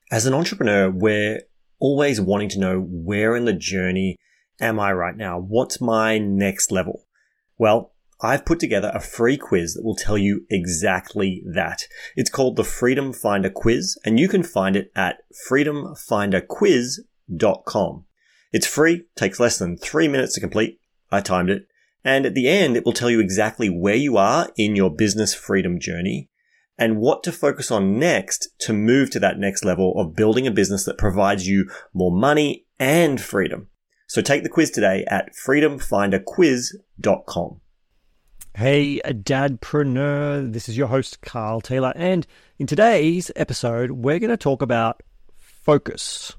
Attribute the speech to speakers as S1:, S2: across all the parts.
S1: As an entrepreneur, we're always wanting to know, where in the journey am I right now? What's my next level? Well, I've put together a free quiz that will tell you exactly that. It's called the Freedom Finder Quiz, and you can find it at freedomfinderquiz.com. It's free, takes less than 3 minutes to complete. I timed it. And at the end, it will tell you exactly where you are in your business freedom journey and what to focus on next to move to that next level of building a business that provides you more money and freedom. So take the quiz today at freedomfinderquiz.com.
S2: Hey, Dadpreneur, this is your host, Carl Taylor, and in today's episode, we're going to talk about focus.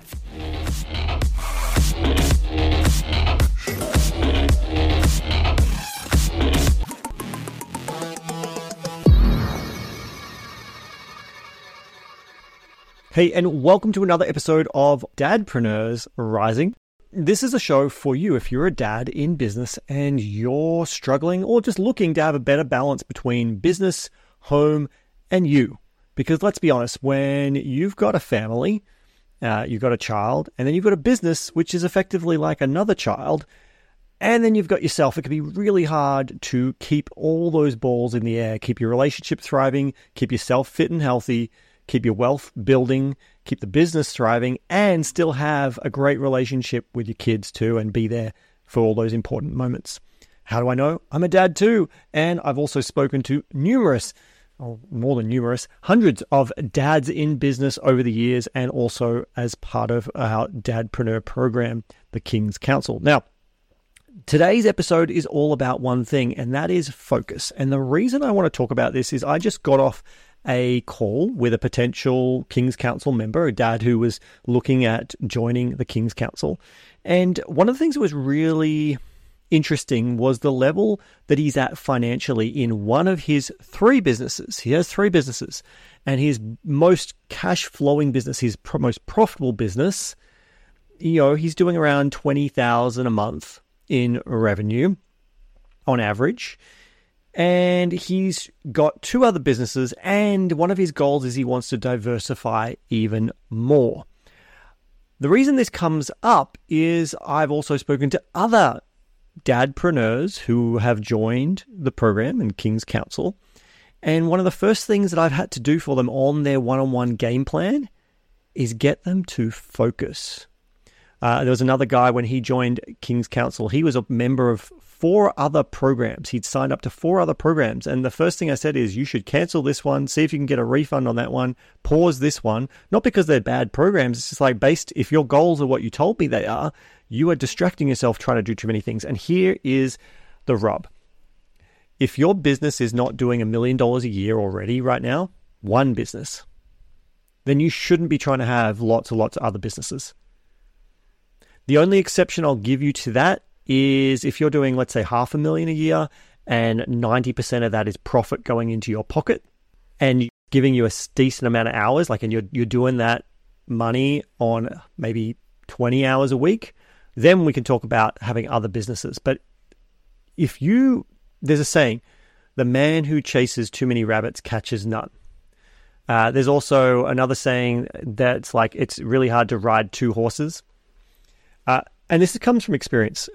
S2: Hey, and welcome to another episode of Dadpreneurs Rising. This is a show for you if you're a dad in business and you're struggling or just looking to have a better balance between business, home, and you. Because let's be honest, when you've got a family, you've got a child, and then you've got a business, which is effectively like another child, and then you've got yourself, it can be really hard to keep all those balls in the air, keep your relationship thriving, keep yourself fit and healthy, keep your wealth building, keep the business thriving, and still have a great relationship with your kids too and be there for all those important moments. How do I know? I'm a dad too, and I've also spoken to more than numerous, hundreds of dads in business over the years, and also as part of our Dadpreneur program, the King's Council. Now, today's episode is all about one thing, and that is focus. And the reason I want to talk about this is I just got off a call with a potential King's Council member, a dad who was looking at joining the King's Council. And one of the things that was really interesting was the level that he's at financially in one of his three businesses. He has three businesses, and his most cash flowing business, his most profitable business, he's doing around $20,000 a month in revenue on average. And he's got two other businesses, and one of his goals is he wants to diversify even more. The reason this comes up is I've also spoken to other dadpreneurs who have joined the program and King's Council, and one of the first things that I've had to do for them on their one-on-one game plan is get them to focus. There was another guy when he joined King's Council, he was a member of 4 other programs. He'd signed up to 4 other programs. And the first thing I said is, you should cancel this one, see if you can get a refund on that one, pause this one. Not because they're bad programs. It's just like if your goals are what you told me they are, you are distracting yourself trying to do too many things. And here is the rub. If your business is not doing $1 million a year already right now, one business, then you shouldn't be trying to have lots and lots of other businesses. The only exception I'll give you to that is if you're doing, let's say, $500,000 a year and 90% of that is profit going into your pocket and giving you a decent amount of hours, and you're doing that money on maybe 20 hours a week, then we can talk about having other businesses. But there's a saying, the man who chases too many rabbits catches none. There's also another saying that's like, it's really hard to ride 2 horses. And this comes from experience.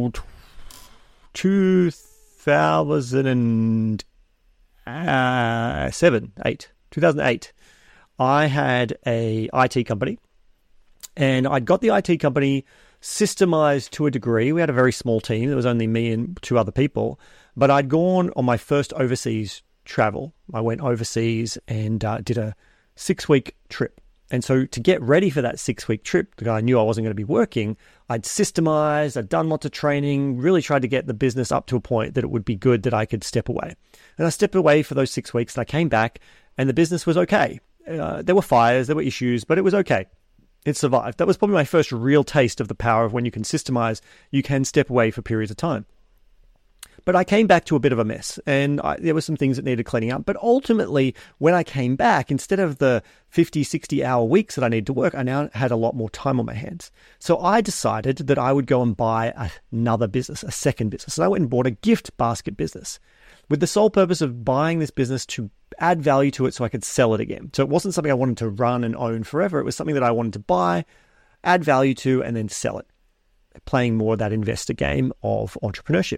S2: 2008, I had a IT company, and I'd got the IT company systemized to a degree. We had a very small team. There was only me and 2 other people, but I'd gone on my first overseas travel. I went overseas and did a 6-week trip. And so to get ready for that 6-week trip, because I knew I wasn't going to be working, I'd systemized, I'd done lots of training, really tried to get the business up to a point that it would be good that I could step away. And I stepped away for those 6 weeks, and I came back, and the business was okay. There were fires, there were issues, but it was okay. It survived. That was probably my first real taste of the power of when you can systemize, you can step away for periods of time. But I came back to a bit of a mess, and there were some things that needed cleaning up. But ultimately, when I came back, instead of the 50, 60-hour weeks that I needed to work, I now had a lot more time on my hands. So I decided that I would go and buy another business, a second business. And I went and bought a gift basket business. with the sole purpose of buying this business to add value to it so I could sell it again. So it wasn't something I wanted to run and own forever. It was something that I wanted to buy, add value to, and then sell it, playing more of that investor game of entrepreneurship.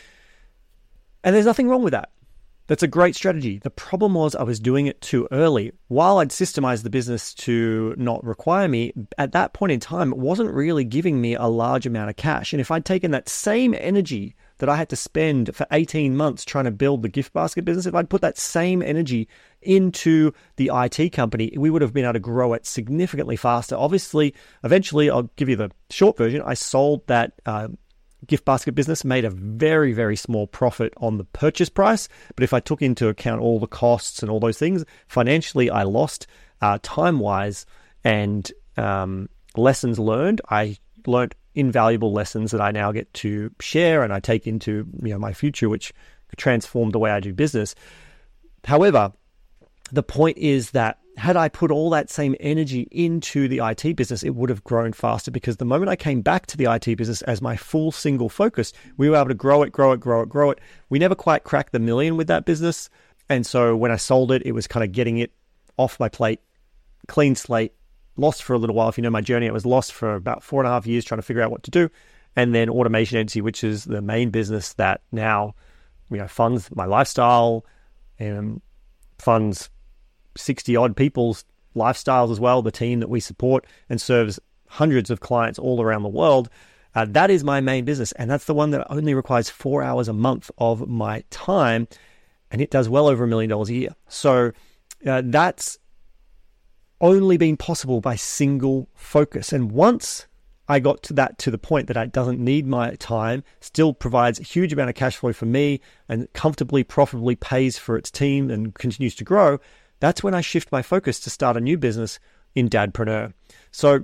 S2: And there's nothing wrong with that. That's a great strategy. The problem was I was doing it too early. While I'd systemized the business to not require me, at that point in time, it wasn't really giving me a large amount of cash. And if I'd taken that same energy that I had to spend for 18 months trying to build the gift basket business, if I'd put that same energy into the IT company, we would have been able to grow it significantly faster. Obviously, eventually, I'll give you the short version. I sold that gift basket business, made a very, very small profit on the purchase price. But if I took into account all the costs and all those things, financially, I lost time-wise and lessons learned. I learned invaluable lessons that I now get to share and I take into my future, which transformed the way I do business. However, the point is that had I put all that same energy into the IT business, it would have grown faster, because the moment I came back to the IT business as my full single focus, we were able to grow it. We never quite cracked the $1 million with that business. And so when I sold it, it was kind of getting it off my plate, clean slate, lost for a little while. If you know my journey, I was lost for about 4.5 years trying to figure out what to do. And then Automation Agency, which is the main business that now funds my lifestyle and funds 60 odd people's lifestyles as well, the team that we support, and serves hundreds of clients all around the world. That is my main business. And that's the one that only requires 4 hours a month of my time. And it does well over $1 million a year. So that's only been possible by single focus. And once I got to the point that it doesn't need my time, still provides a huge amount of cash flow for me and comfortably, profitably pays for its team and continues to grow, that's when I shift my focus to start a new business in Dadpreneur. So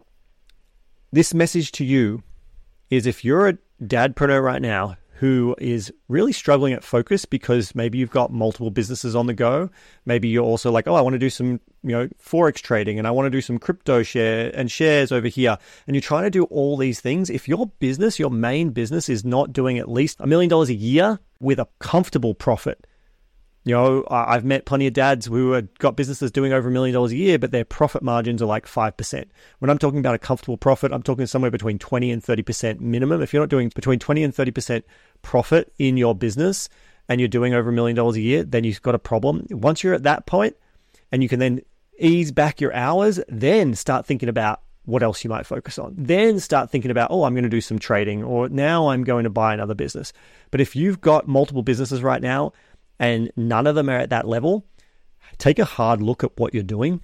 S2: this message to you is, if you're a Dadpreneur right now who is really struggling at focus because maybe you've got multiple businesses on the go, maybe you're also like, I want to do some Forex trading and I want to do some crypto shares over here, and you're trying to do all these things. If your business, your main business, is not doing at least $1 million a year with a comfortable profit, I've met plenty of dads who have got businesses doing over $1 million a year, but their profit margins are like 5%. When I'm talking about a comfortable profit, I'm talking somewhere between 20 and 30% minimum. If you're not doing between 20 and 30% profit in your business and you're doing over $1 million a year, then you've got a problem. Once you're at that point and you can then ease back your hours, then start thinking about what else you might focus on. Then start thinking about, I'm going to do some trading, or now I'm going to buy another business. But if you've got multiple businesses right now, and none of them are at that level, take a hard look at what you're doing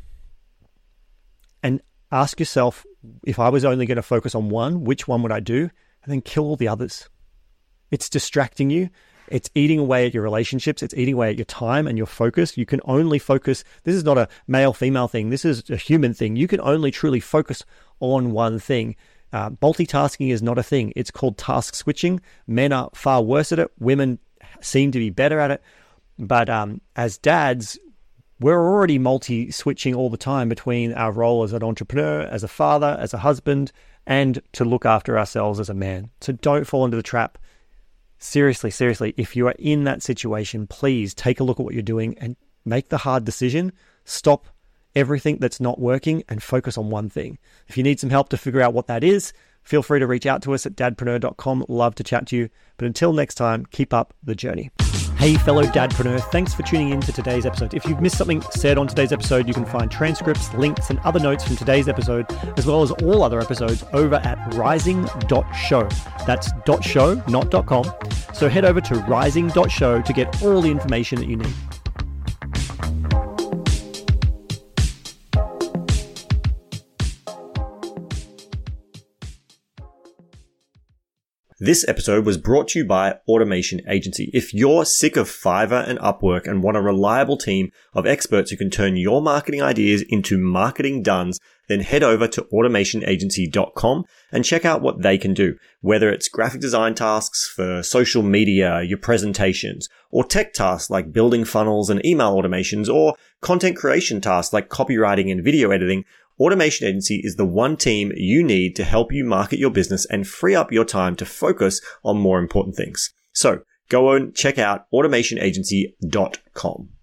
S2: and ask yourself, if I was only going to focus on one, which one would I do? And then kill all the others. It's distracting you. It's eating away at your relationships. It's eating away at your time and your focus. You can only focus. This is not a male-female thing. This is a human thing. You can only truly focus on one thing. Multitasking is not a thing. It's called task switching. Men are far worse at it. Women seem to be better at it. But as dads, we're already multi-switching all the time between our role as an entrepreneur, as a father, as a husband, and to look after ourselves as a man. So don't fall into the trap. Seriously, if you are in that situation, please take a look at what you're doing and make the hard decision. Stop everything that's not working and focus on one thing. If you need some help to figure out what that is, feel free to reach out to us at dadpreneur.com. Love to chat to you. But until next time, keep up the journey. Hey, fellow Dadpreneur, thanks for tuning in to today's episode. If you've missed something said on today's episode, you can find transcripts, links, and other notes from today's episode, as well as all other episodes, over at rising.show. That's .show, not .com. So head over to rising.show to get all the information that you need.
S1: This episode was brought to you by Automation Agency. If you're sick of Fiverr and Upwork and want a reliable team of experts who can turn your marketing ideas into marketing duns, then head over to automationagency.com and check out what they can do. Whether it's graphic design tasks for social media, your presentations, or tech tasks like building funnels and email automations, or content creation tasks like copywriting and video editing, Automation Agency is the one team you need to help you market your business and free up your time to focus on more important things. So go and check out automationagency.com.